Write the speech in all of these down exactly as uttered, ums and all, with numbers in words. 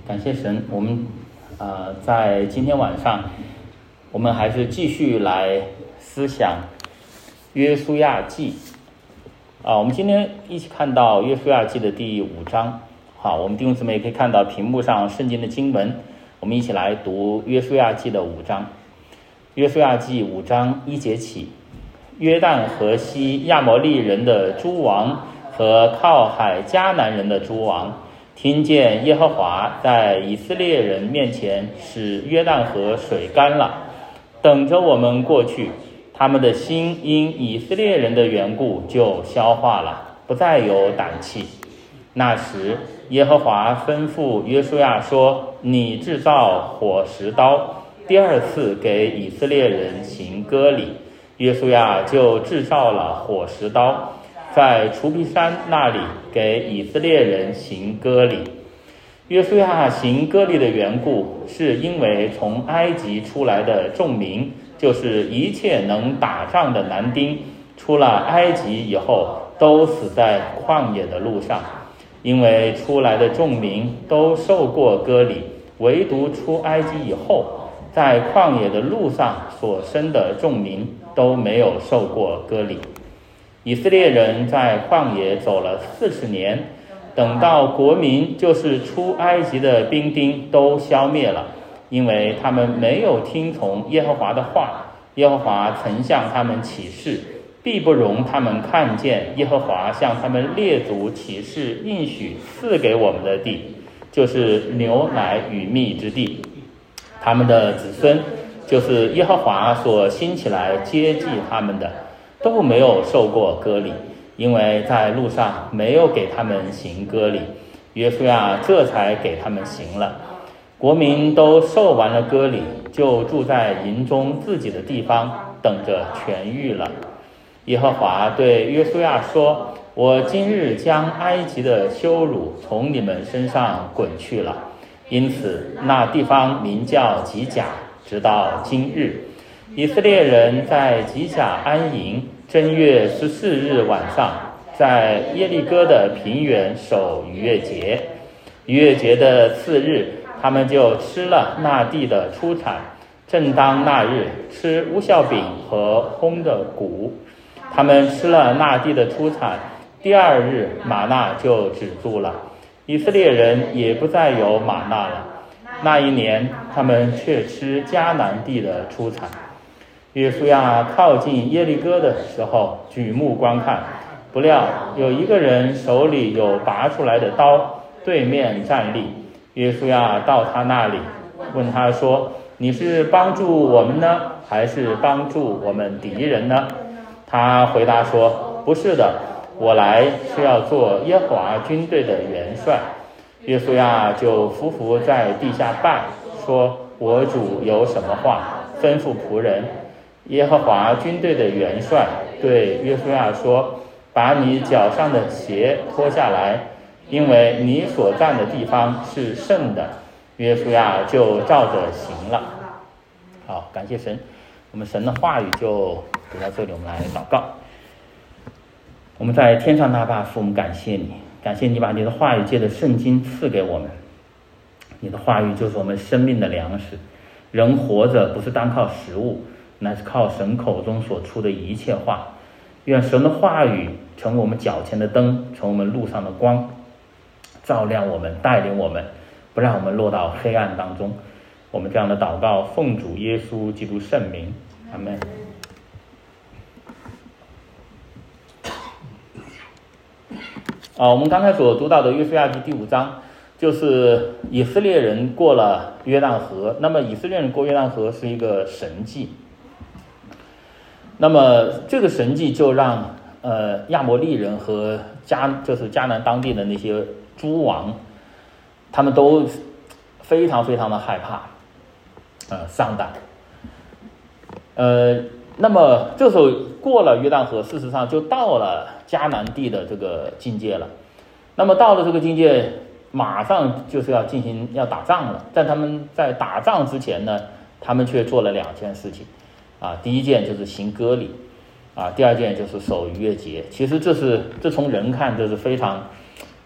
感谢神，我们呃在今天晚上，我们还是继续来思想约书亚记啊。我们今天一起看到约书亚记的第五章。好，我们弟兄姊妹也可以看到屏幕上圣经的经文，我们一起来读约书亚记的五章。约书亚记五章一节起，约旦河西亚摩利人的诸王和靠海迦南人的诸王，听见耶和华在以色列人面前使约旦河水干了，等着我们过去，他们的心因以色列人的缘故就消化了，不再有胆气。那时耶和华吩咐约书亚说，你制造火石刀，第二次给以色列人行割礼。约书亚就制造了火石刀，在除皮山那里给以色列人行割礼。约书亚行割礼的缘故，是因为从埃及出来的众民，就是一切能打仗的男丁，出了埃及以后都死在旷野的路上。因为出来的众民都受过割礼，唯独出埃及以后，在旷野的路上所生的众民都没有受过割礼。以色列人在旷野走了四十年，等到国民就是出埃及的兵丁都消灭了，因为他们没有听从耶和华的话。耶和华曾向他们起誓，必不容他们看见耶和华向他们列祖起誓应许赐给我们的地，就是牛奶与蜜之地。他们的子孙，就是耶和华所兴起来接济他们的，都没有受过割礼，因为在路上没有给他们行割礼。约书亚这才给他们行了。国民都受完了割礼，就住在营中自己的地方，等着痊愈了。耶和华对约书亚说，我今日将埃及的羞辱从你们身上滚去了。因此那地方名叫吉甲，直到今日。以色列人在吉甲安营，正月十四日晚上，在耶利哥的平原守逾越节。逾越节的次日，他们就吃了那地的出产。正当那日，吃无酵饼和烘的谷。他们吃了那地的出产，第二日玛纳就止住了，以色列人也不再有玛纳了。那一年他们却吃迦南地的出产。约书亚靠近耶利哥的时候，举目观看，不料有一个人手里有拔出来的刀，对面站立。约书亚到他那里，问他说，你是帮助我们呢，还是帮助我们敌人呢？他回答说，不是的，我来是要做耶和华军队的元帅。约书亚就伏伏在地下拜，说，我主有什么话吩咐仆人。耶和华军队的元帅对约书亚说，把你脚上的鞋脱下来，因为你所站的地方是圣的。约书亚就照着行了。好，感谢神，我们神的话语就读到这里，我们来祷告。我们在天上大爸父，我们感谢你，感谢你把你的话语借着圣经赐给我们。你的话语就是我们生命的粮食。人活着不是单靠食物，乃是靠神口中所出的一切话。愿神的话语成为我们脚前的灯，成为我们路上的光，照亮我们，带领我们，不让我们落到黑暗当中。我们这样的祷告奉主耶稣基督圣名，阿们。啊，我们刚才所读到的约书亚记第五章，就是以色列人过了约旦河。那么以色列人过约旦河是一个神迹，那么这个神迹就让呃亚摩利人和迦就是迦南当地的那些诸王，他们都非常非常的害怕，呃丧胆。呃，那么这时候过了约旦河，事实上就到了迦南地的这个境界了。那么到了这个境界，马上就是要进行要打仗了。在他们在打仗之前呢，他们却做了两件事情啊。第一件就是行割礼啊，第二件就是守逾越节。其实这是这从人看这是非常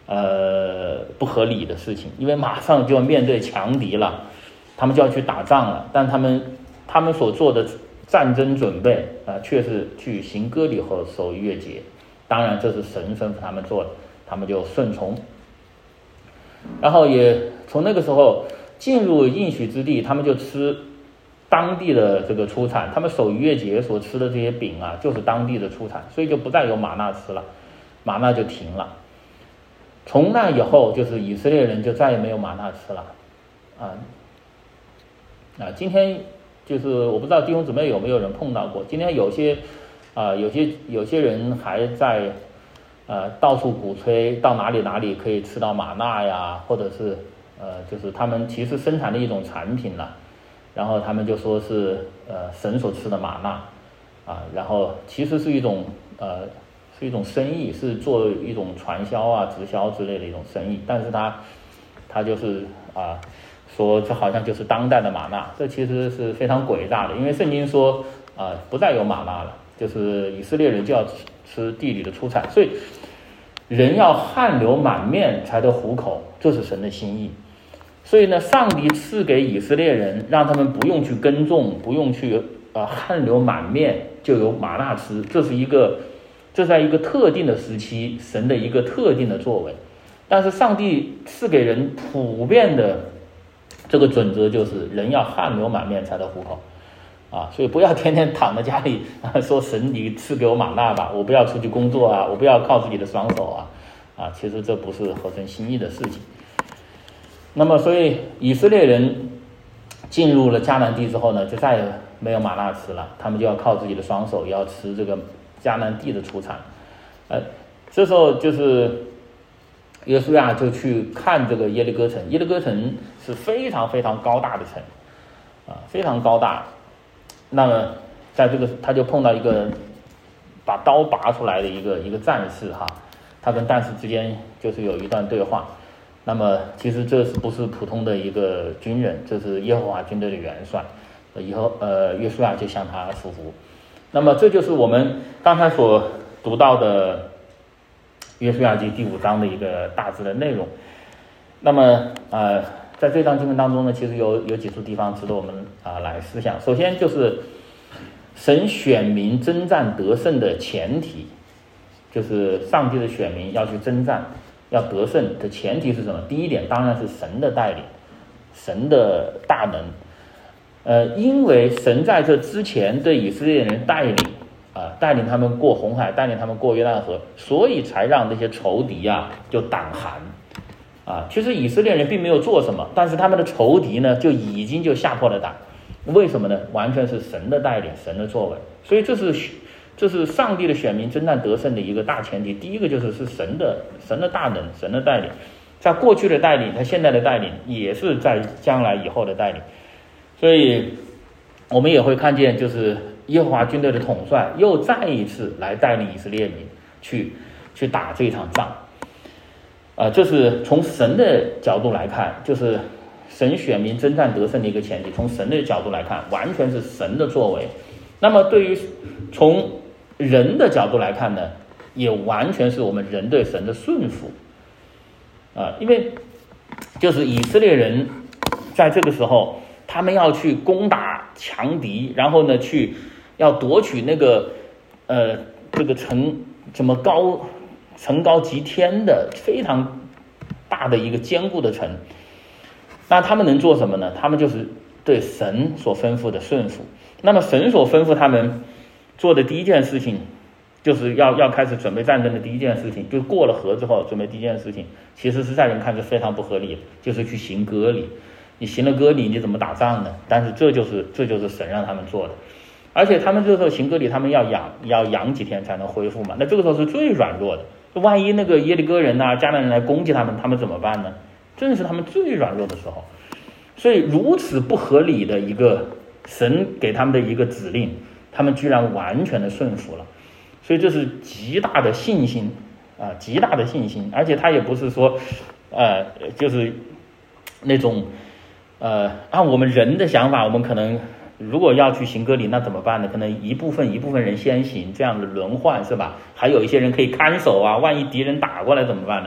呃不合理的事情，因为马上就要面对强敌了，他们就要去打仗了，但他们他们所做的战争准备啊、呃，却是去行割礼和守逾越节。当然这是神吩咐他们做的，他们就顺从。然后也从那个时候进入应许之地，他们就吃当地的这个出产，他们守逾越节所吃的这些饼啊，就是当地的出产，所以就不再有玛纳吃了，玛纳就停了。从那以后，就是以色列人就再也没有玛纳吃了，啊啊！今天就是我不知道弟兄姊妹有没有人碰到过，今天有些啊有些有些人还在呃到处鼓吹到哪里哪里可以吃到玛纳呀，或者是呃就是他们其实生产的一种产品了，然后他们就说是呃神所吃的玛纳啊，然后其实是一种呃是一种生意，是做一种传销啊直销之类的一种生意，但是他他就是啊说这好像就是当代的玛纳，这其实是非常诡诈的，因为圣经说啊不再有玛纳了，就是以色列人就要吃地里的出产，所以人要汗流满面才得糊口，这是神的心意。所以呢，上帝赐给以色列人，让他们不用去耕种，不用去呃汗流满面就有玛纳吃，这是一个这在一个特定的时期神的一个特定的作为。但是上帝赐给人普遍的这个准则就是人要汗流满面才得糊口啊，所以不要天天躺在家里、啊、说神你赐给我玛纳吧，我不要出去工作啊，我不要靠自己的双手啊啊，其实这不是合神心意的事情。那么所以以色列人进入了迦南地之后呢，就再也没有玛纳吃了，他们就要靠自己的双手，也要吃这个迦南地的出产。呃，这时候就是约书亚就去看这个耶利哥城，耶利哥城是非常非常高大的城啊，非常高大。那么在这个他就碰到一个把刀拔出来的一个一个战士哈，他跟战士之间就是有一段对话。那么其实这是不是普通的一个军人，这是耶和华军队的元帅，以后呃约书亚就向他俯伏。那么这就是我们刚才所读到的约书亚记第五章的一个大致的内容。那么呃在这章经文当中呢，其实有有几处地方值得我们啊、呃、来思想。首先就是神选民征战得胜的前提，就是上帝的选民要去征战要得胜的前提是什么？第一点当然是神的带领，神的大能。呃，因为神在这之前对以色列人带领啊、呃，带领他们过红海，带领他们过约旦河，所以才让那些仇敌啊就胆寒啊。其实以色列人并没有做什么，但是他们的仇敌呢就已经就吓破了胆。为什么呢？完全是神的带领，神的作为。所以这是这是上帝的选民征战得胜的一个大前提。第一个就是是神的神的大能，神的带领，在过去的带领，在现在的带领，也是在将来以后的带领。所以我们也会看见，就是耶和华军队的统帅又再一次来带领以色列民去去打这场仗。啊、呃，这是从神的角度来看，就是神选民征战得胜的一个前提。从神的角度来看，完全是神的作为。那么对于从人的角度来看呢，也完全是我们人对神的顺服啊、呃，因为就是以色列人在这个时候，他们要去攻打强敌，然后呢，去要夺取那个呃这个城怎么高城高极天的非常大的一个坚固的城。那他们能做什么呢？他们就是对神所吩咐的顺服。那么神所吩咐他们做的第一件事情，就是要要开始准备战争的第一件事情，就是过了河之后准备第一件事情，其实是在人看是非常不合理的，就是去行割礼。你行了割礼，你怎么打仗呢？但是这就是这就是神让他们做的。而且他们这个时候行割礼，他们要养要养几天才能恢复嘛？那这个时候是最软弱的。万一那个耶利哥人啊、迦南人来攻击他们，他们怎么办呢？正是他们最软弱的时候。所以如此不合理的一个神给他们的一个指令，他们居然完全的顺服了。所以这是极大的信心啊、呃，极大的信心。而且他也不是说呃就是那种呃按我们人的想法，我们可能如果要去行割礼，那怎么办呢？可能一部分一部分人先行，这样的轮换是吧？还有一些人可以看守啊，万一敌人打过来怎么办呢？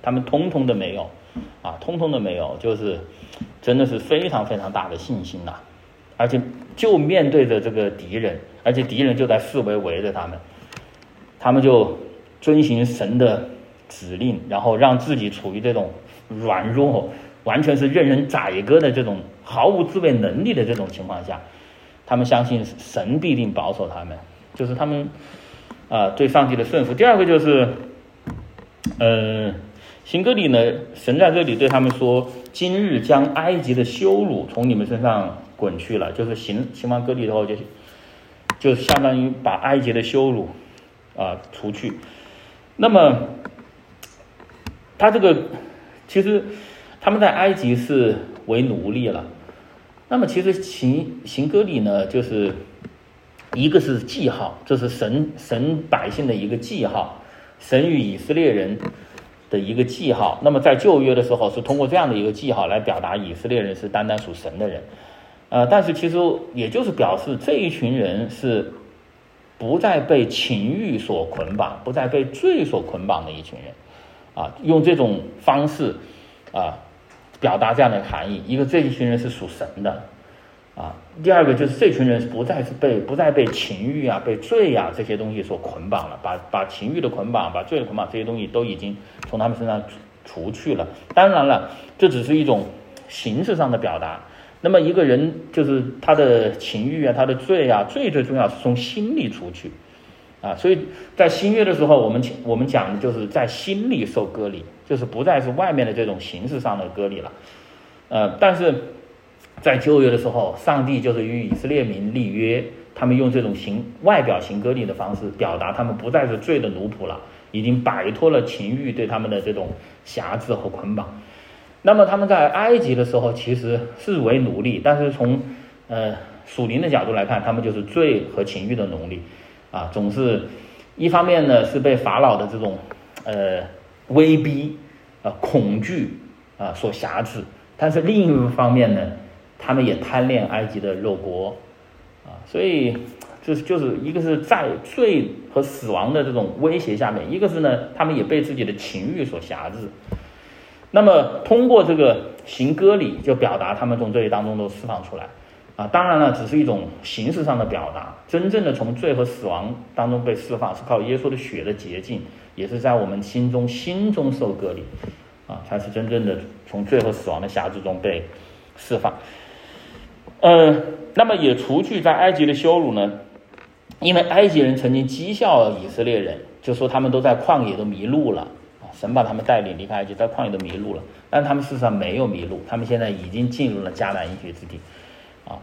他们通通的没有，啊，通通的没有，就是真的是非常非常大的信心呐、啊，而且就面对着这个敌人，而且敌人就在四围围着他们，他们就遵行神的指令，然后让自己处于这种软弱，完全是任人宰割的这种毫无自卫能力的这种情况下，他们相信神必定保守他们，就是他们啊、呃、对上帝的顺服。第二个就是，呃，行歌里呢，神在这里对他们说：“今日将埃及的羞辱从你们身上滚去了。”就是行行完歌礼之后就，就相当于把埃及的羞辱啊、呃、除去。那么，他这个其实他们在埃及是为奴隶了。那么其实行行歌礼呢，就是一个是记号，这是神神百姓的一个记号，神与以色列人的一个记号。那么在旧约的时候是通过这样的一个记号来表达以色列人是单单属神的人，呃，但是其实也就是表示这一群人是不再被情欲所捆绑，不再被罪所捆绑的一群人，啊，用这种方式啊表达这样的含义。一个这一群人是属神的，啊，第二个就是这群人不再是被不再被情欲啊、被罪啊这些东西所捆绑了，把把情欲的捆绑、把罪的捆绑这些东西都已经从他们身上除去了。当然了，这只是一种形式上的表达。那么一个人就是他的情欲啊、他的罪啊，最最重要是从心里除去啊。所以在新约的时候，我们我们讲的就是在心里受割礼，就是不再是外面的这种形式上的割礼了。呃，但是在旧约的时候，上帝就是与以色列民立约，他们用这种行外表行割礼的方式，表达他们不再是罪的奴仆了，已经摆脱了情欲对他们的这种辖制和捆绑。那么他们在埃及的时候其实是为奴隶，但是从呃属灵的角度来看，他们就是罪和情欲的奴隶啊，总是一方面呢是被法老的这种呃威逼啊、呃、恐惧啊、呃、所辖制，但是另一方面呢，他们也贪恋埃及的肉国啊，所以就是就是一个是在罪和死亡的这种威胁下面，一个是呢他们也被自己的情欲所辖制。那么通过这个行割礼，就表达他们从罪当中都释放出来啊。当然了，只是一种形式上的表达，真正的从罪和死亡当中被释放，是靠耶稣的血的洁净，也是在我们心中心中受割礼啊，才是真正的从罪和死亡的辖制中被释放。呃，那么也除去在埃及的羞辱呢，因为埃及人曾经讥笑以色列人，就说他们都在旷野都迷路了。神把他们带领离开埃及，在旷野都迷路了，但他们事实上没有迷路，他们现在已经进入了迦南应许之地，啊，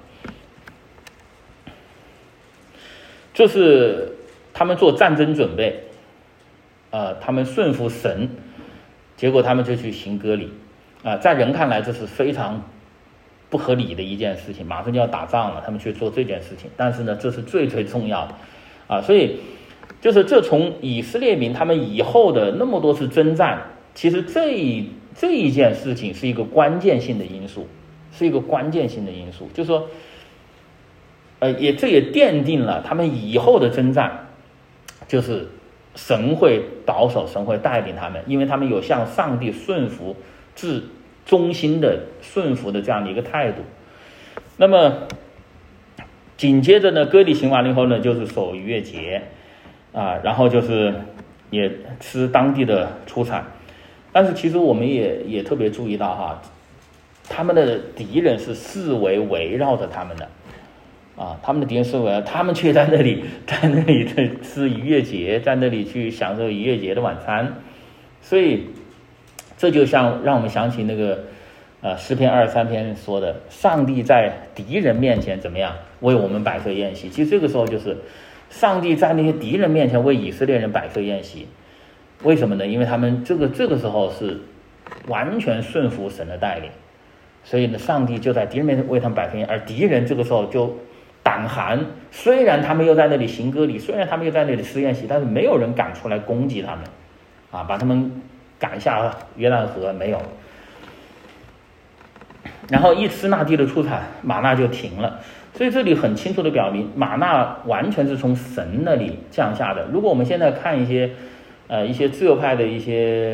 这是他们做战争准备，呃，他们顺服神，结果他们就去行割礼，啊、呃，在人看来这是非常不合理的一件事情，马上就要打仗了，他们去做这件事情，但是呢，这是最最重要的，啊，所以。就是这从以色列民他们以后的那么多次征战，其实这一这一件事情是一个关键性的因素，是一个关键性的因素，就是说，呃，也这也奠定了他们以后的征战，就是神会保守，神会带领他们，因为他们有向上帝顺服、至忠心的顺服的这样的一个态度。那么紧接着呢，割礼行完了以后呢，就是守逾越节。啊，然后就是也吃当地的出产，但是其实我们也也特别注意到哈，他们的敌人是四围围绕着他们的，啊，他们的敌人是围绕，他们却在那里在那里在吃逾越节，在那里去享受逾越节的晚餐，所以这就像让我们想起那个呃诗篇二十三篇说的，上帝在敌人面前怎么样为我们摆设宴席，其实这个时候就是。上帝在那些敌人面前为以色列人摆设宴席，为什么呢？因为他们这个这个时候是完全顺服神的带领，所以呢，上帝就在敌人面前为他们摆设宴席，而敌人这个时候就胆寒，虽然他们又在那里行割礼，虽然他们又在那里吃宴席，但是没有人敢出来攻击他们，啊，把他们赶下约旦河没有。然后一吃那地的出产，玛纳就停了。所以这里很清楚的表明，玛纳完全是从神那里降下的。如果我们现在看一些，呃，一些自由派的一些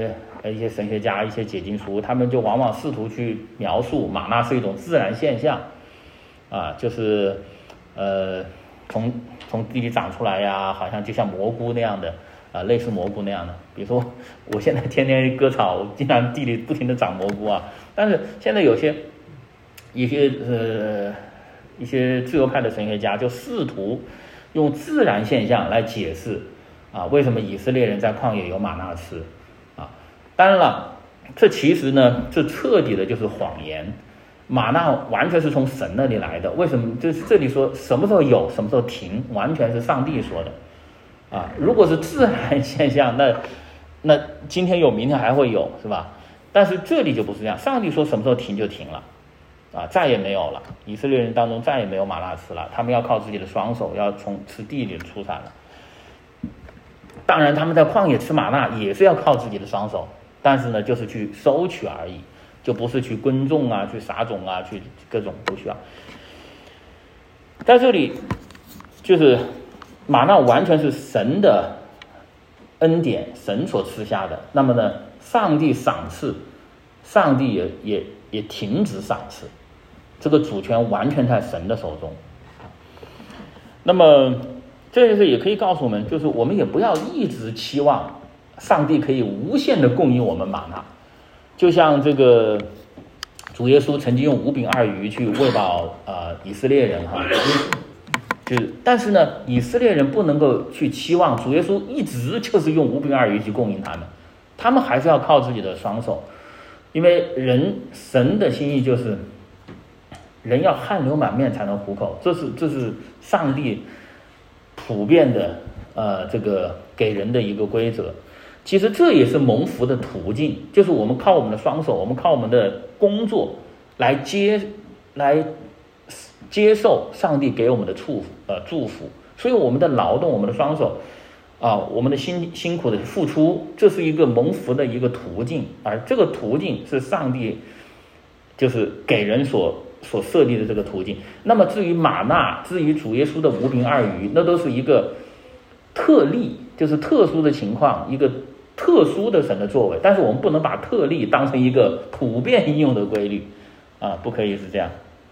呃一些神学家、一些解经书，他们就往往试图去描述玛纳是一种自然现象，啊，就是呃从从地里长出来呀，好像就像蘑菇那样的，啊，类似蘑菇那样的。比如说我现在天天割草，经常地里不停的长蘑菇啊，但是现在有些一些呃一些自由派的神学家就试图用自然现象来解释啊为什么以色列人在旷野有玛纳吃啊。当然了，这其实呢这彻底的就是谎言，玛纳完全是从神那里来的。为什么？就是这里说什么时候有什么时候停，完全是上帝说的啊。如果是自然现象，那那今天有明天还会有，是吧？但是这里就不是这样，上帝说什么时候停就停了啊，再也没有了。以色列人当中再也没有玛纳吃了，他们要靠自己的双手，要从吃地里出产了。当然他们在旷野吃玛纳也是要靠自己的双手，但是呢就是去收取而已，就不是去耕种啊，去撒种啊，去各种不需要。在这里就是玛纳完全是神的恩典，神所赐下的。那么呢上帝赏赐，上帝也也也停止赏赐，这个主权完全在神的手中。那么这就是也可以告诉我们，就是我们也不要一直期望上帝可以无限的供应我们玛纳。就像这个主耶稣曾经用五饼二鱼去喂饱呃以色列人哈，就是但是呢以色列人不能够去期望主耶稣一直就是用五饼二鱼去供应他们，他们还是要靠自己的双手。因为人神的心意就是人要汗流满面才能糊口，这是这是上帝普遍的呃这个给人的一个规则。其实这也是蒙福的途径，就是我们靠我们的双手，我们靠我们的工作来接来接受上帝给我们的祝福呃祝福。所以我们的劳动，我们的双手啊，我们的辛辛苦的付出，这是一个蒙福的一个途径，而这个途径是上帝就是给人所所设立的这个途径。那么至于玛纳，至于主耶稣的五饼二鱼，那都是一个特例，就是特殊的情况，一个特殊的神的作为。但是我们不能把特例当成一个普遍应用的规律啊，不可以是这样。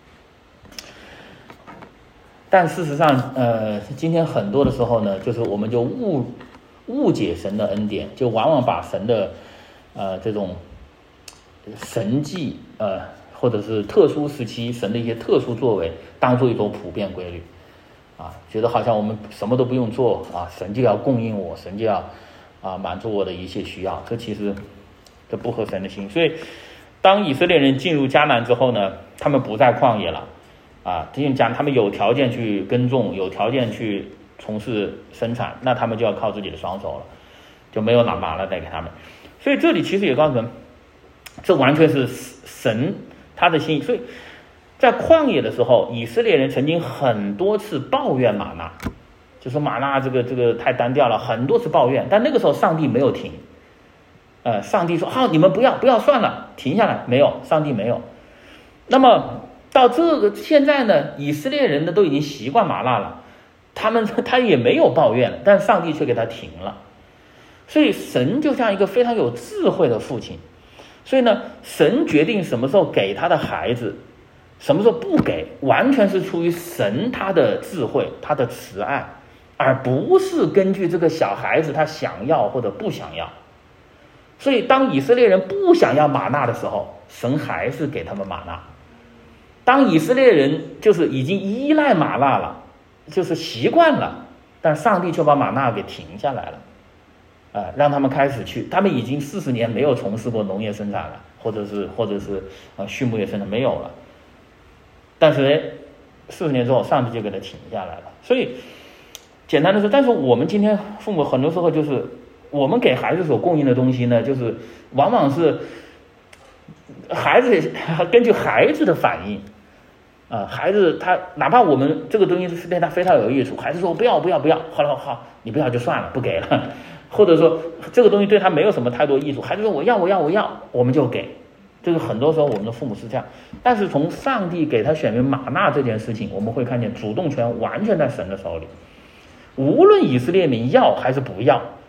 但事实上呃今天很多的时候呢，就是我们就误误解神的恩典，就往往把神的呃这种神迹呃或者是特殊时期神的一些特殊作为当做一种普遍规律啊，觉得好像我们什么都不用做啊，神就要供应我，神就要啊满足我的一切需要。这其实这不合神的心。所以当以色列人进入迦南之后呢，他们不在旷野了啊，这样讲，他们有条件去耕种，有条件去从事生产，那他们就要靠自己的双手了，就没有拿玛纳带给他们。所以这里其实也告诉我们，这完全是神他的心意。所以在旷野的时候，以色列人曾经很多次抱怨玛纳，就说玛纳这个这个太单调了，很多次抱怨。但那个时候上帝没有停，呃，上帝说好，你们不要不要算了，停下来。没有，上帝没有。那么到这个现在呢，以色列人呢都已经习惯玛纳了，他们他也没有抱怨，但上帝却给他停了。所以神就像一个非常有智慧的父亲，所以呢神决定什么时候给他的孩子，什么时候不给，完全是出于神他的智慧，他的慈爱，而不是根据这个小孩子他想要或者不想要。所以当以色列人不想要玛纳的时候，神还是给他们玛纳。当以色列人就是已经依赖玛纳了，就是习惯了，但上帝却把玛纳给停下来了，呃，让他们开始去，他们已经四十年没有从事过农业生产了，或者是或者是呃畜牧业生产没有了，但是四十年之后，上帝就给他停下来了。所以简单的说，但是我们今天父母很多时候就是我们给孩子所供应的东西呢，就是往往是孩子根据孩子的反应。啊、呃，孩子他哪怕我们这个东西是对他非常有益处，孩子说不要不要不要，好了好，你不要就算了，不给了，或者说这个东西对他没有什么太多益处，孩子说我要我要我要，我们就给。这个很多时候我们的父母是这样，但是从上帝给他选民玛纳这件事情，我们会看见主动权完全在神的手里，无论以色列民要还是不要，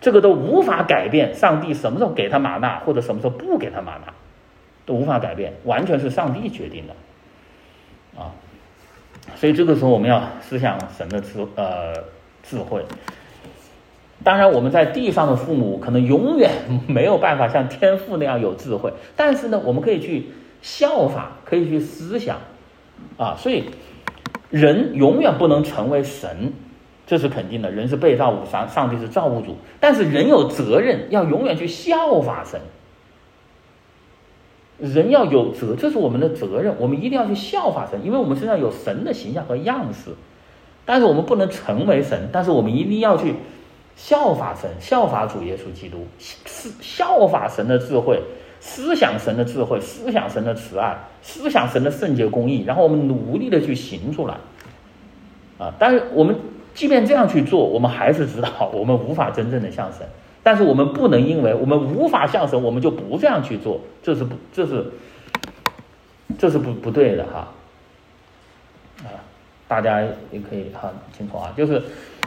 这个都无法改变上帝什么时候给他玛纳，或者什么时候不给他玛纳，都无法改变，完全是上帝决定的啊。所以这个时候我们要思想神的智呃智慧。当然我们在地上的父母可能永远没有办法像天父那样有智慧，但是呢我们可以去效法，可以去思想啊。所以人永远不能成为神，这是肯定的，人是被造物，上上帝是造物主，但是人有责任要永远去效法神，人要有责，这是我们的责任，我们一定要去效法神，因为我们身上有神的形象和样式，但是我们不能成为神，但是我们一定要去效法神，效法主耶稣基督，效法神的智慧，思想神的智慧，思想神的慈爱，思想神的圣洁公义，然后我们努力的去行出来啊！但是我们即便这样去做，我们还是知道我们无法真正的像神，但是我们不能因为我们无法像神，我们就不这样去做，这是不这是这是不不对的哈啊！大家也可以很清楚啊，就是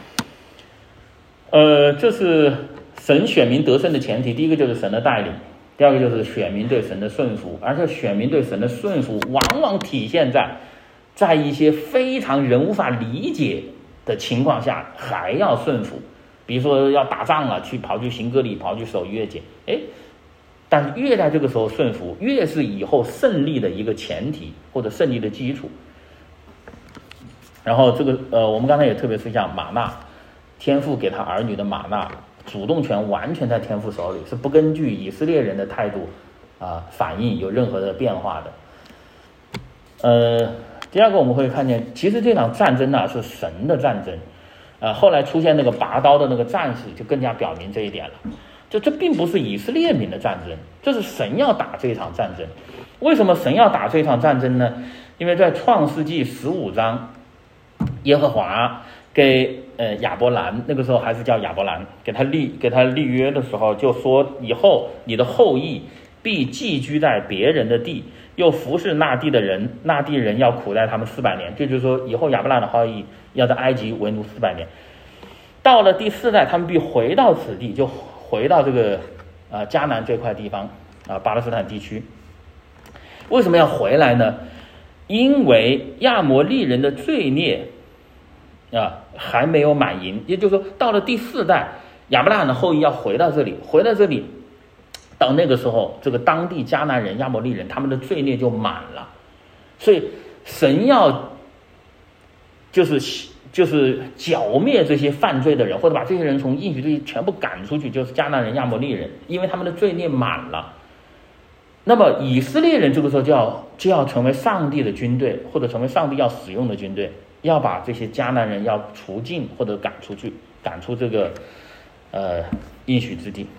呃，这是神选民得胜的前提。第一个就是神的带领，第二个就是选民对神的顺服，而且选民对神的顺服往往体现在在一些非常人无法理解的情况下还要顺服，比如说要打仗了，去跑去行割礼，跑去守逾越节，哎，但是越在这个时候顺服，越是以后胜利的一个前提或者胜利的基础。然后这个呃，我们刚才也特别是讲玛纳，天父给他儿女的玛纳，主动权完全在天父手里，是不根据以色列人的态度啊、呃、反应有任何的变化的。呃，第二个我们会看见，其实这场战争呢、啊、是神的战争，呃，后来出现那个拔刀的那个战士，就更加表明这一点了。就这并不是以色列民的战争，这是神要打这一场战争。为什么神要打这一场战争呢？因为在创世纪十五章，耶和华给呃亚伯兰，那个时候还是叫亚伯兰，给他立给他立约的时候，就说以后你的后裔必寄居在别人的地，又服侍那地的人，那地人要苦待他们四百年。这就是说，以后亚伯兰的后裔要在埃及为奴四百年。到了第四代，他们必回到此地，就回到这个呃迦南这块地方啊、呃，巴勒斯坦地区。为什么要回来呢？因为亚摩利人的罪孽啊还没有满盈，也就是说，到了第四代，亚伯拉罕的后裔要回到这里，回到这里，到那个时候，这个当地迦南人、亚摩利人他们的罪孽就满了，所以神要就是就是剿灭这些犯罪的人，或者把这些人从应许之地全部赶出去，就是迦南人、亚摩利人，因为他们的罪孽满了。那么以色列人这个时候就要就要成为上帝的军队，或者成为上帝要使用的军队，要把这些迦南人要除尽或者赶出去，赶出这个呃应许之地。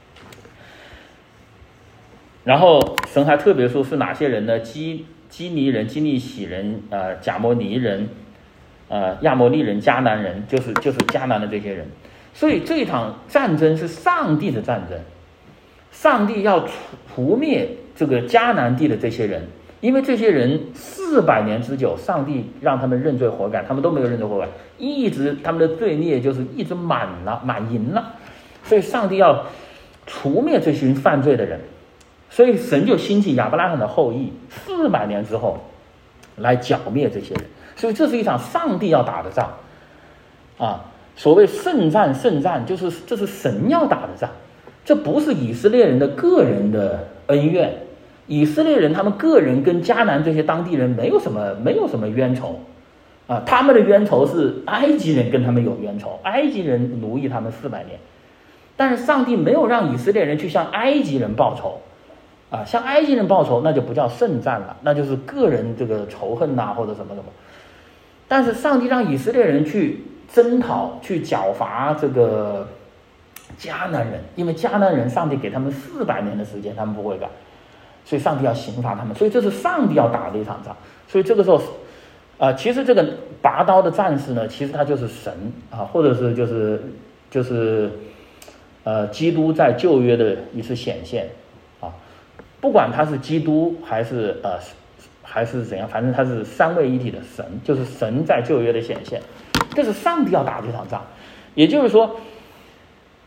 然后神还特别说是哪些人呢？基基尼人、基利喜人、呃贾摩尼人、呃亚摩利人、迦南人，就是就是迦南的这些人。所以这一场战争是上帝的战争，上帝要除灭这个迦南地的这些人，因为这些人四百年之久，上帝让他们认罪悔改，他们都没有认罪悔改，一直他们的罪孽就是一直满了满盈了，所以上帝要除灭这群犯罪的人，所以神就兴起亚伯拉罕的后裔，四百年之后来剿灭这些人。所以这是一场上帝要打的仗啊！所谓圣战，圣战就是这是神要打的仗。这不是以色列人的个人的恩怨，以色列人他们个人跟迦南这些当地人没有什么没有什么冤仇啊，他们的冤仇是埃及人跟他们有冤仇，埃及人奴役他们四百年，但是上帝没有让以色列人去向埃及人报仇啊，向埃及人报仇那就不叫圣战了，那就是个人这个仇恨呐、啊、或者什么什么。但是上帝让以色列人去征讨去剿伐这个迦南人，因为迦南人上帝给他们四百年的时间，他们不会改，所以上帝要刑罚他们，所以这是上帝要打的一场仗。所以这个时候，啊、呃，其实这个拔刀的战士呢，其实他就是神啊，或者是就是就是呃，基督在旧约的一次显现啊，不管他是基督还是呃还是怎样，反正他是三位一体的神，就是神在旧约的显现，这是上帝要打这场仗，也就是说。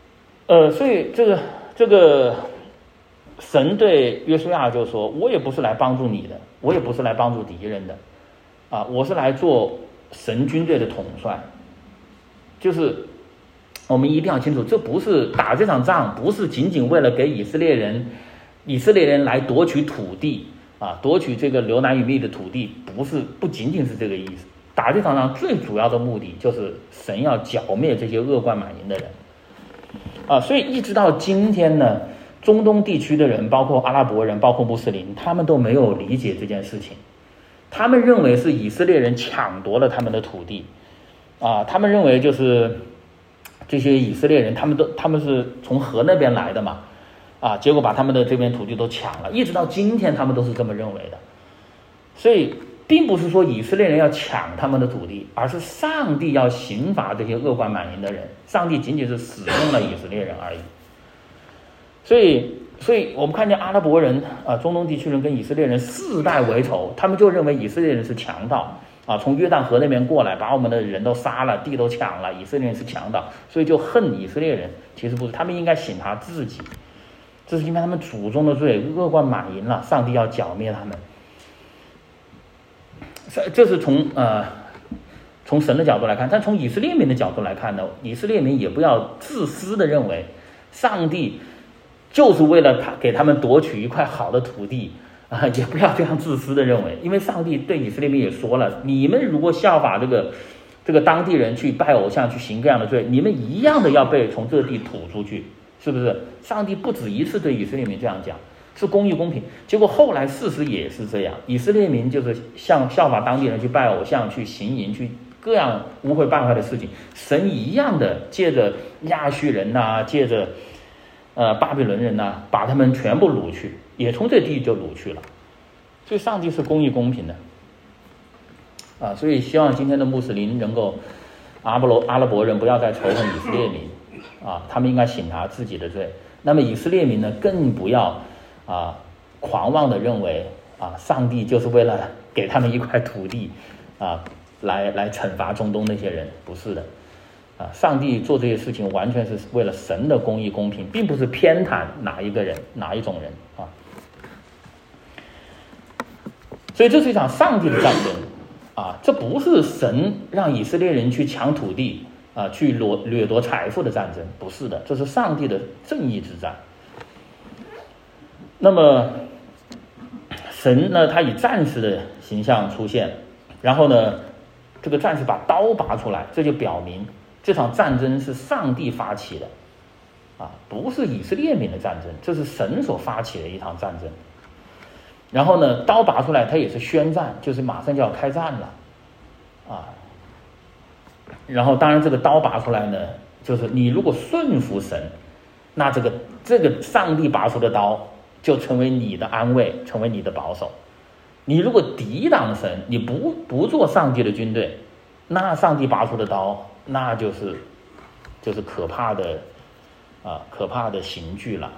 呃，所以这个这个神对约书亚就说：“我也不是来帮助你的，我也不是来帮助敌人的，啊，我是来做神军队的统帅。”就是我们一定要清楚，这不是打这场仗，不是仅仅为了给以色列人以色列人来夺取土地啊，夺取这个流奶与蜜的土地，不是不仅仅是这个意思。打这场仗最主要的目的就是神要剿灭这些恶贯满盈的人啊，所以一直到今天呢，中东地区的人，包括阿拉伯人，包括穆斯林，他们都没有理解这件事情。他们认为是以色列人抢夺了他们的土地啊，他们认为就是这些以色列人，他们都他们是从河那边来的嘛，啊，结果把他们的这边土地都抢了，一直到今天他们都是这么认为的。所以并不是说以色列人要抢他们的土地，而是上帝要刑罚这些恶贯满盈的人，上帝仅仅是使用了以色列人而已。所以所以我们看见阿拉伯人啊，中东地区人跟以色列人世代为仇，他们就认为以色列人是强盗啊，从约旦河那边过来，把我们的人都杀了，地都抢了，以色列人是强盗，所以就恨以色列人。其实不是，他们应该省察自己，这是因为他们祖宗的罪恶贯满盈了，上帝要剿灭他们。这是从呃从神的角度来看，但从以色列民的角度来看呢，以色列民也不要自私的认为上帝就是为了他给他们夺取一块好的土地啊、呃，也不要这样自私的认为，因为上帝对以色列民也说了，你们如果效法这个这个当地人去拜偶像，去行各样的罪，你们一样的要被从这地吐出去，是不是？上帝不止一次对以色列民这样讲，是公义公平。结果后来事实也是这样，以色列民就是像效法当地人去拜偶像，去行淫，去各样污秽败坏的事情，神一样的借着亚述人呐、啊，借着呃巴比伦人呐、啊，把他们全部掳去，也从这地就掳去了。所以上帝是公义公平的啊，所以希望今天的穆斯林能够阿波罗阿拉伯人不要再仇恨以色列民啊，他们应该省察自己的罪。那么以色列民呢，更不要啊狂妄的认为啊，上帝就是为了给他们一块土地啊，来来惩罚中东那些人，不是的啊，上帝做这些事情完全是为了神的公义公平，并不是偏袒哪一个人哪一种人啊。所以这是一场上帝的战争啊，这不是神让以色列人去抢土地啊，去掠掠夺财富的战争，不是的，这是上帝的正义之战。那么神呢，他以战士的形象出现，然后呢，这个战士把刀拔出来，这就表明这场战争是上帝发起的啊，不是以色列民的战争，这是神所发起的一场战争。然后呢，刀拔出来，他也是宣战，就是马上就要开战了啊。然后当然这个刀拔出来呢，就是你如果顺服神，那这个这个上帝拔出的刀就成为你的安慰，成为你的保守。你如果抵挡神，你不不做上帝的军队，那上帝拔出的刀，那就是就是可怕的啊，可怕的刑具了。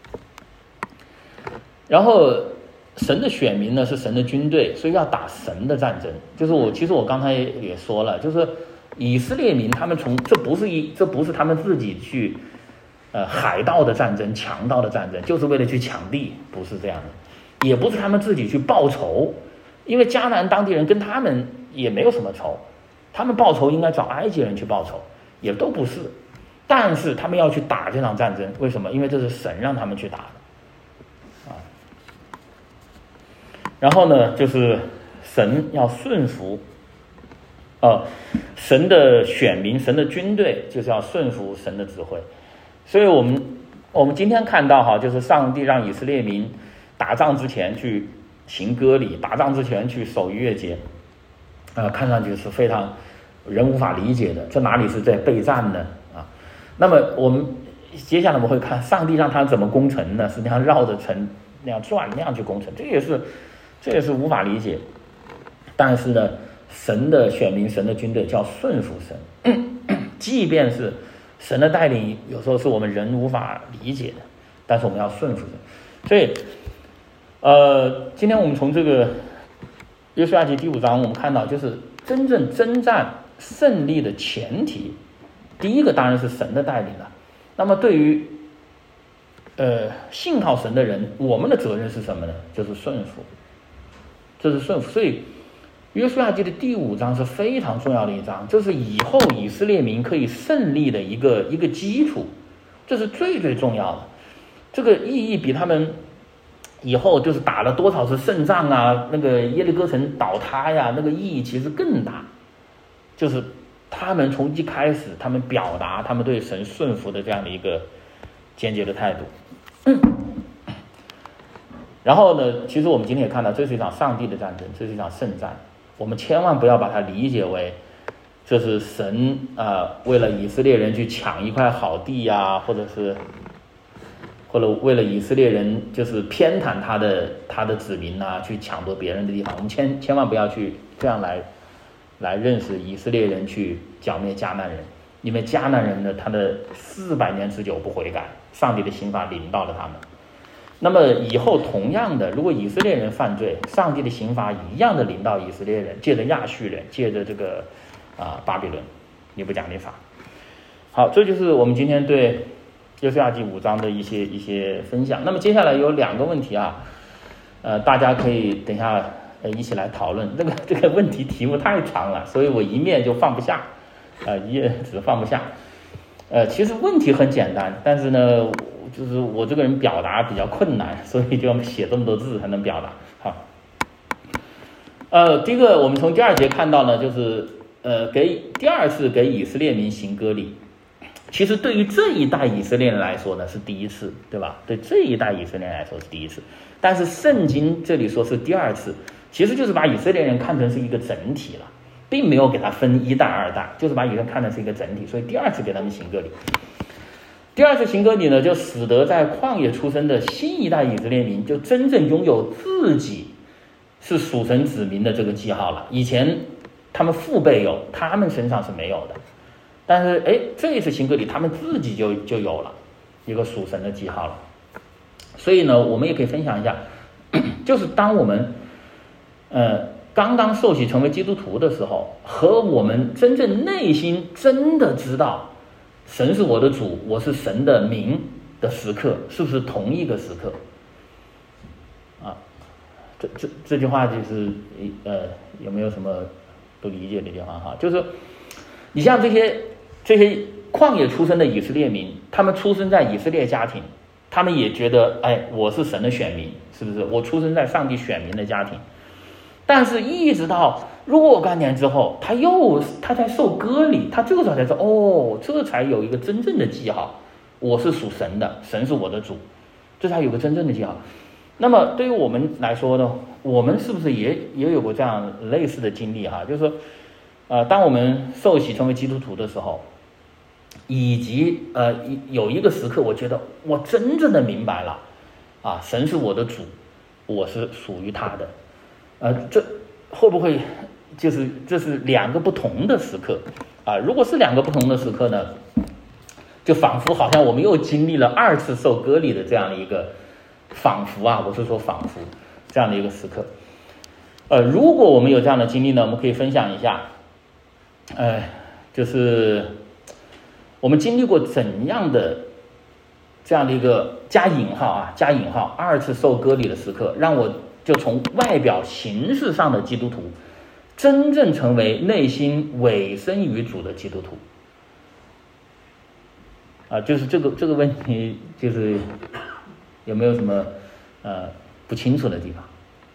然后神的选民呢是神的军队，所以要打神的战争。就是我其实我刚才也说了，就是以色列民他们从这不是一这不是他们自己去呃海盗的战争、强盗的战争，就是为了去抢地，不是这样的，也不是他们自己去报仇，因为迦南当地人跟他们也没有什么仇，他们报仇应该找埃及人去报仇，也都不是。但是他们要去打这场战争，为什么？因为这是神让他们去打的。然后呢，就是神要顺服，呃，神的选民，神的军队就是要顺服神的指挥。所以我们我们今天看到哈，就是上帝让以色列民打仗之前去行割礼，打仗之前去守逾越节，啊、呃，看上去是非常人无法理解的，这哪里是在备战呢？啊，那么我们接下来我们会看上帝让他怎么攻城呢？实际上绕着城那样转，那样去攻城，这也是。这也是无法理解，但是呢，神的选民，神的军队叫顺服神，即便是神的带领，有时候是我们人无法理解的，但是我们要顺服神。所以，呃，今天我们从这个约书亚记第五章，我们看到，就是真正征战胜利的前提，第一个当然是神的带领了， 那么对于呃信靠神的人，我们的责任是什么呢？就是顺服，这是顺服。所以约书亚记的第五章是非常重要的一章，这是以后以色列民可以胜利的一个一个基础，这是最最重要的。这个意义比他们以后就是打了多少次胜仗啊，那个耶利哥城倒塌呀，那个意义其实更大。就是他们从一开始，他们表达他们对神顺服的这样的一个坚决的态度。嗯、然后呢，其实我们今天也看到，这是一场上帝的战争，这是一场圣战。我们千万不要把它理解为这是神啊、呃、为了以色列人去抢一块好地呀、啊，或者是或者为了以色列人就是偏袒他的他的子民啊，去抢夺别人的地方。我们千千万不要去这样来来认识以色列人去剿灭迦南人，因为迦南人呢，他的四百年之久不悔改，上帝的刑罚临到了他们。那么以后同样的，如果以色列人犯罪，上帝的刑罚一样的临到以色列人，借着亚述人，借着这个啊、呃、巴比伦尼布甲尼撒。好，这就是我们今天对约书亚记五章的一些一些分享。那么接下来有两个问题啊，呃，大家可以等一下呃一起来讨论。这个这个问题题目太长了，所以我一面就放不下，呃，一页纸放不下。呃，其实问题很简单，但是呢，就是我这个人表达比较困难，所以就要写这么多字才能表达。好，呃，第一个，我们从第二节看到呢，就是呃，给第二次给以色列民行割礼。其实对于这一代以色列人来说呢，是第一次，对吧？对这一代以色列人来说是第一次，但是圣经这里说是第二次，其实就是把以色列人看成是一个整体了，并没有给他分一代二代，就是把以色列人看成是一个整体，所以第二次给他们行割礼。第二次行割礼呢，就使得在旷野出生的新一代以色列民就真正拥有自己是属神子民的这个记号了。以前他们父辈有，他们身上是没有的。但是，哎，这一次行割礼，他们自己就就有了一个属神的记号了。所以呢，我们也可以分享一下，就是当我们呃刚刚受洗成为基督徒的时候，和我们真正内心真的知道神是我的主，我是神的民的时刻，是不是同一个时刻？啊，这这这句话就是呃有没有什么不理解的地方哈？就是你像这些。这些旷野出生的以色列民，他们出生在以色列家庭，他们也觉得，哎，我是神的选民，是不是？我出生在上帝选民的家庭。但是，一直到若干年之后，他又他才受割礼，他这个时候才说，哦，这才有一个真正的记号，我是属神的，神是我的主，这才有个真正的记号。那么，对于我们来说呢，我们是不是也也有过这样类似的经历哈？就是说，呃，当我们受洗成为基督徒的时候，以及呃有一个时刻，我觉得我真正的明白了，啊，神是我的主，我是属于他的，呃，这会不会就是这是两个不同的时刻啊？如果是两个不同的时刻呢，就仿佛好像我们又经历了二次受割礼的这样的一个仿佛啊，我是说仿佛这样的一个时刻。呃，如果我们有这样的经历呢，我们可以分享一下，呃，就是我们经历过怎样的这样的一个加引号啊，加引号二次受割礼的时刻，让我就从外表形式上的基督徒，真正成为内心委身于主的基督徒。啊，就是这个这个问题，就是有没有什么呃不清楚的地方？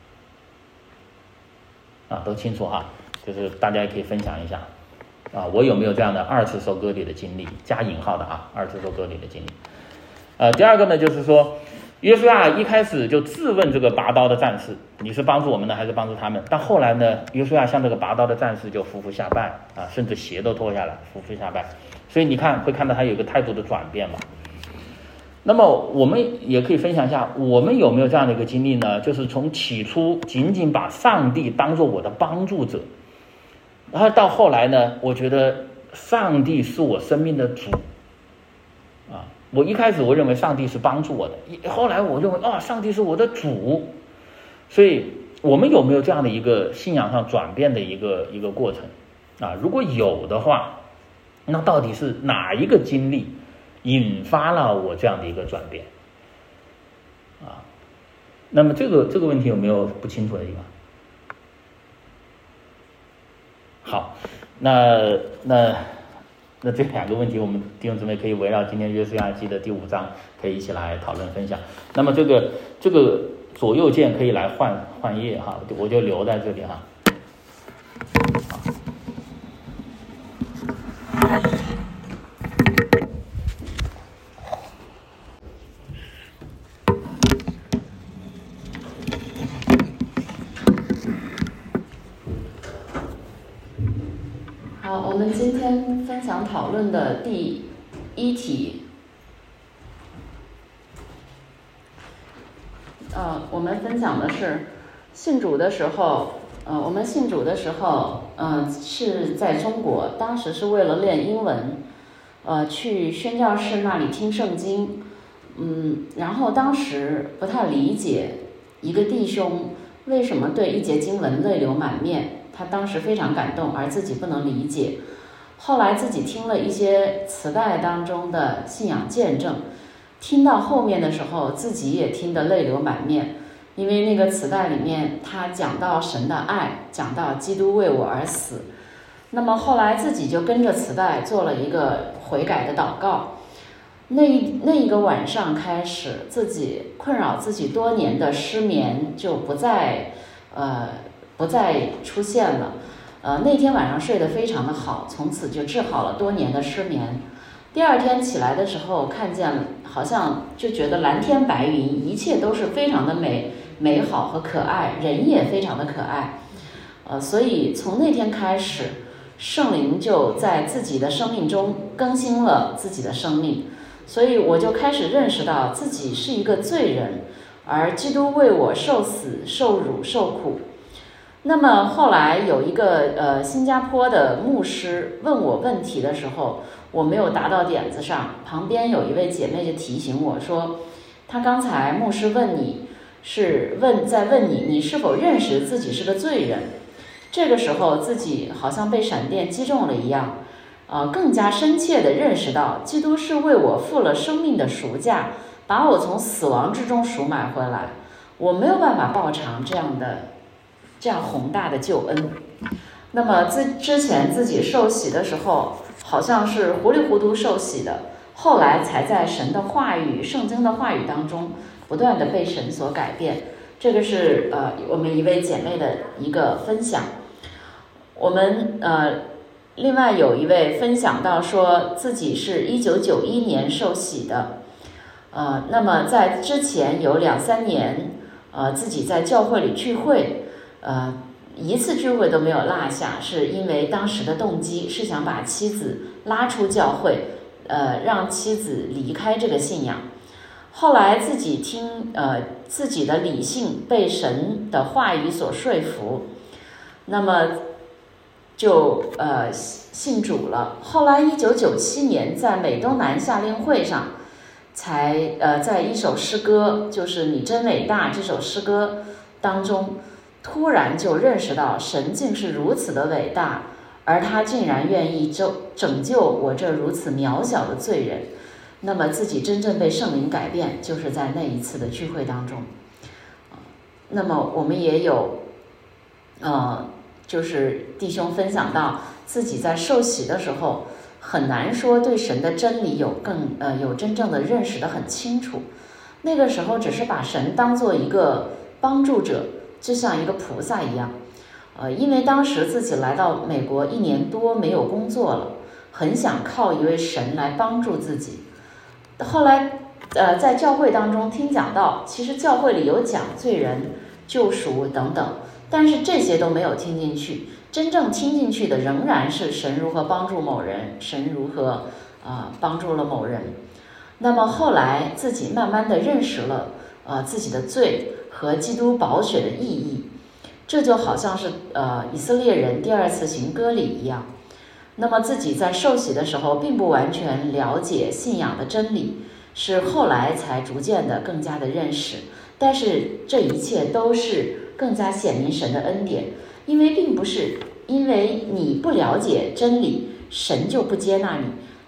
啊，都清楚哈，就是大家也可以分享一下。啊，我有没有这样的二次受割礼的经历？加引号的啊，二次受割礼的经历。呃，第二个呢，就是说，约书亚一开始就质问这个拔刀的战士，你是帮助我们呢，还是帮助他们？但后来呢，约书亚向这个拔刀的战士就服服下拜啊，甚至鞋都脱下来，服服下拜。所以你看，会看到他有一个态度的转变嘛。那么我们也可以分享一下，我们有没有这样的一个经历呢？就是从起初仅仅把上帝当作我的帮助者。然后到后来呢，我觉得上帝是我生命的主啊。我一开始我认为上帝是帮助我的，后来我认为啊，上帝是我的主。所以我们有没有这样的一个信仰上转变的一个一个过程啊？如果有的话，那到底是哪一个经历引发了我这样的一个转变啊。那么这个这个问题有没有不清楚的地方？好，那那那这两个问题，我们弟兄姊妹可以围绕今天约书亚记的第五章，可以一起来讨论分享。那么这个这个左右键可以来换换页哈，我就留在这里哈。 好，我们今天分享讨论的第一题，呃，我们分享的是信主的时候，呃，我们信主的时候，呃，是在中国，当时是为了练英文，呃，去宣教士那里听圣经，嗯，然后当时不太理解一个弟兄为什么对一节经文泪流满面。他当时非常感动，而自己不能理解。后来自己听了一些磁带当中的信仰见证，听到后面的时候，自己也听得泪流满面。因为那个磁带里面，他讲到神的爱，讲到基督为我而死。那么后来自己就跟着磁带做了一个悔改的祷告。那那一个晚上开始，自己困扰自己多年的失眠就不再呃。不再出现了，呃，那天晚上睡得非常的好，从此就治好了多年的失眠。第二天起来的时候，看见好像就觉得蓝天白云，一切都是非常的美美好和可爱，人也非常的可爱，呃，所以从那天开始，圣灵就在自己的生命中更新了自己的生命，所以我就开始认识到自己是一个罪人，而基督为我受死、受辱、受苦。那么后来有一个呃新加坡的牧师问我问题的时候，我没有答到点子上，旁边有一位姐妹就提醒我说，他刚才牧师问你是问在问你你是否认识自己是个罪人。这个时候自己好像被闪电击中了一样，呃更加深切地认识到基督是为我付了生命的赎价，把我从死亡之中赎买回来，我没有办法报偿这样的这样宏大的救恩。那么自之前自己受洗的时候，好像是糊里糊涂受洗的，后来才在神的话语、圣经的话语当中不断的被神所改变。这个是呃我们一位姐妹的一个分享。我们呃另外有一位分享到说自己是一九九一年受洗的，呃那么在之前有两三年呃自己在教会里聚会。呃，一次聚会都没有落下，是因为当时的动机是想把妻子拉出教会，呃，让妻子离开这个信仰。后来自己听，呃，自己的理性被神的话语所说服，那么就呃信主了。后来一九九七年在美东南夏令会上，才呃在一首诗歌，就是你真伟大这首诗歌当中。突然就认识到神竟是如此的伟大，而他竟然愿意拯拯救我这如此渺小的罪人。那么自己真正被圣灵改变，就是在那一次的聚会当中。那么我们也有呃就是弟兄分享到自己在受洗的时候，很难说对神的真理有更呃有真正的认识得很清楚。那个时候只是把神当做一个帮助者，就像一个菩萨一样，呃，因为当时自己来到美国一年多没有工作了，很想靠一位神来帮助自己。后来，呃，在教会当中听讲到，其实教会里有讲罪人救赎等等，但是这些都没有听进去，真正听进去的仍然是神如何帮助某人，神如何啊、呃、帮助了某人。那么后来自己慢慢的认识了呃自己的罪和基督宝血的意义，这就好像是呃以色列人第二次行割礼一样。那么自己在受洗的时候并不完全了解信仰的真理，是后来才逐渐的更加的认识，但是这一切都是更加显明神的恩典，因为并不是因为你不了解真理神就不接纳你，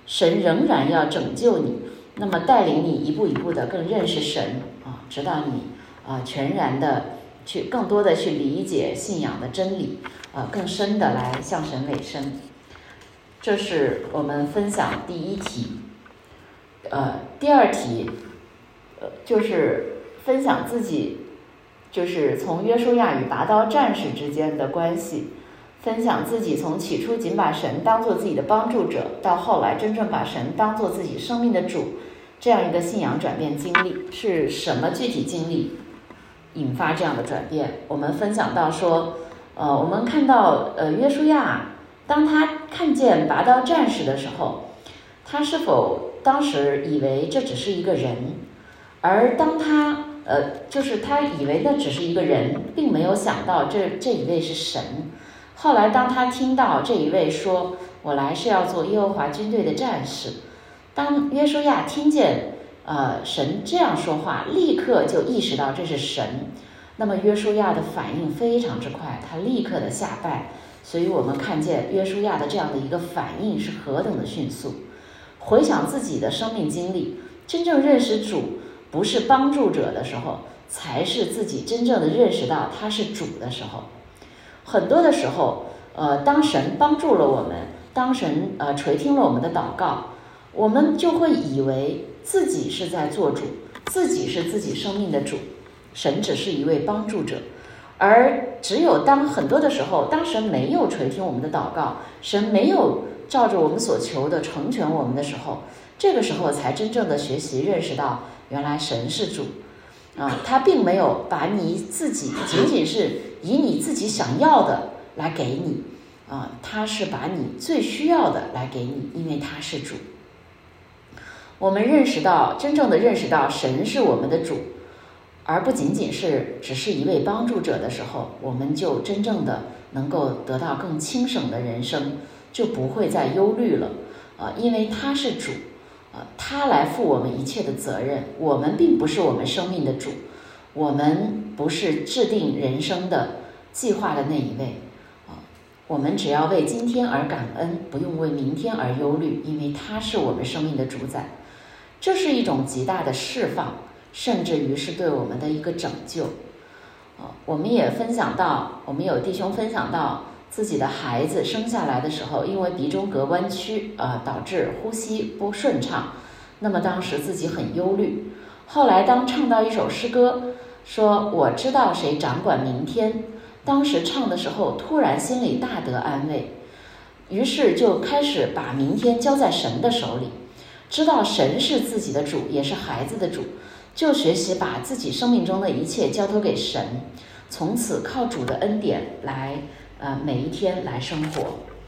神仍然要拯救你，那么带领你一步一步的更认识神啊，直到你啊全然的去更多的去理解信仰的真理，啊更深的来向神委身。这是我们分享第一题。呃，第二题，呃就是分享自己，就是从约书亚与拔刀战士之间的关系。分享自己从起初仅把神当作自己的帮助者，到后来真正把神当作自己生命的主，这样一个信仰转变经历。是什么具体经历引发这样的转变？我们分享到说，呃，我们看到呃约书亚，当他看见拔刀战士的时候，他是否当时以为这只是一个人？而当他呃，就是他以为那只是一个人，并没有想到这这一位是神。后来当他听到这一位说我来是要做耶和华军队的战士，当约书亚听见呃神这样说话，立刻就意识到这是神。那么约书亚的反应非常之快，他立刻的下拜。所以我们看见约书亚的这样的一个反应是何等的迅速。回想自己的生命经历，真正认识主不是帮助者的时候，才是自己真正的认识到他是主的时候。很多的时候，呃，当神帮助了我们，当神呃垂听了我们的祷告，我们就会以为自己是在做主，自己是自己生命的主，神只是一位帮助者。而只有当很多的时候，当神没有垂听我们的祷告，神没有照着我们所求的成全我们的时候，这个时候才真正的学习认识到，原来神是主。啊，他并没有把你自己仅仅是以你自己想要的来给你，啊，他是把你最需要的来给你，因为他是主。我们认识到，真正的认识到神是我们的主，而不仅仅是只是一位帮助者的时候，我们就真正的能够得到更轻省的人生，就不会再忧虑了，啊，因为他是主。他来负我们一切的责任，我们并不是我们生命的主，我们不是制定人生的计划的那一位，我们只要为今天而感恩，不用为明天而忧虑，因为他是我们生命的主宰。这是一种极大的释放，甚至于是对我们的一个拯救。我们也分享到，我们有弟兄分享到自己的孩子生下来的时候，因为鼻中隔弯曲，呃，导致呼吸不顺畅。那么当时自己很忧虑。后来当唱到一首诗歌，说我知道谁掌管明天，当时唱的时候，突然心里大得安慰。于是就开始把明天交在神的手里，知道神是自己的主，也是孩子的主，就学习把自己生命中的一切交托给神，从此靠主的恩典来呃，每一天来生活。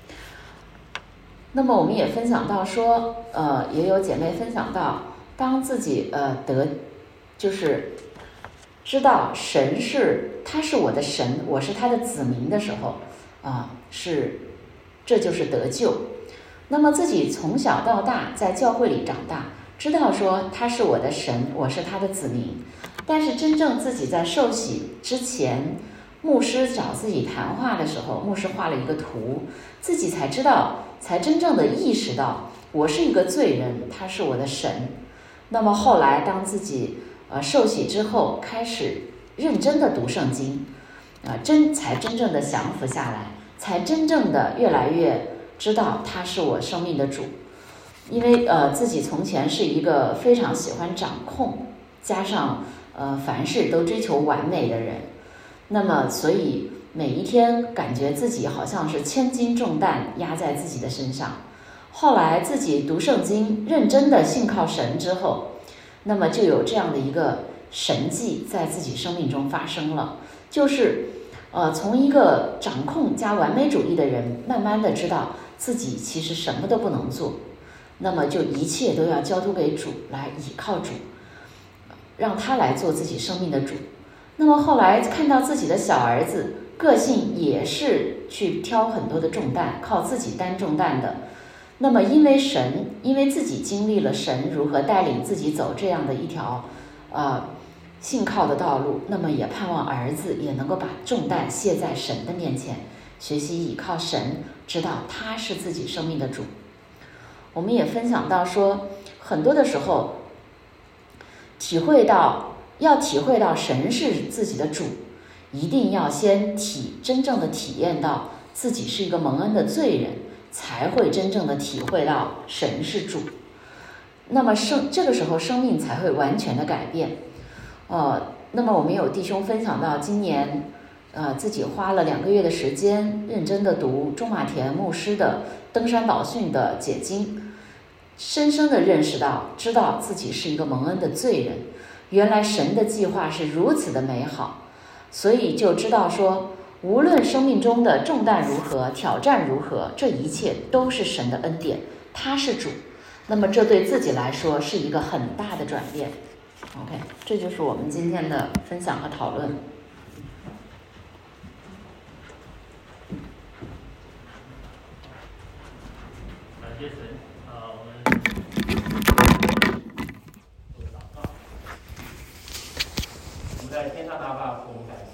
那么我们也分享到说，呃，也有姐妹分享到，当自己呃得，就是知道神是他是我的神，我是他的子民的时候，啊、呃，是这就是得救。那么自己从小到大在教会里长大，知道说他是我的神，我是他的子民，但是真正自己在受洗之前，牧师找自己谈话的时候，牧师画了一个图，自己才知道，才真正的意识到我是一个罪人，他是我的神。那么后来当自己呃受洗之后，开始认真的读圣经，啊、呃，真才真正的降服下来，才真正的越来越知道他是我生命的主。因为呃自己从前是一个非常喜欢掌控，加上呃凡事都追求完美的人。那么所以每一天感觉自己好像是千斤重担压在自己的身上。后来自己读圣经，认真的信靠神之后，那么就有这样的一个神迹在自己生命中发生了，就是呃从一个掌控加完美主义的人，慢慢的知道自己其实什么都不能做，那么就一切都要交托给主，来倚靠主，让他来做自己生命的主。那么后来看到自己的小儿子个性也是去挑很多的重担，靠自己担重担的。那么因为神，因为自己经历了神如何带领自己走这样的一条呃信靠的道路，那么也盼望儿子也能够把重担卸在神的面前，学习倚靠神，知道他是自己生命的主。 我们也分享到说，很多的时候体会到要体会到神是自己的主，一定要先体真正的体验到自己是一个蒙恩的罪人，才会真正的体会到神是主。那么生这个时候生命才会完全的改变。呃，那么我们有弟兄分享到，今年呃自己花了两个月的时间，认真的读中马田牧师的登山宝训的解经，深深的认识到，知道自己是一个蒙恩的罪人，原来神的计划是如此的美好，所以就知道说，无论生命中的重担如何，挑战如何，这一切都是神的恩典，他是主。那么这对自己来说是一个很大的转变。 OK， 这就是我们今天的分享和讨论。 感谢神，啊，我们做祷告。我们在天上大爸，我们感谢。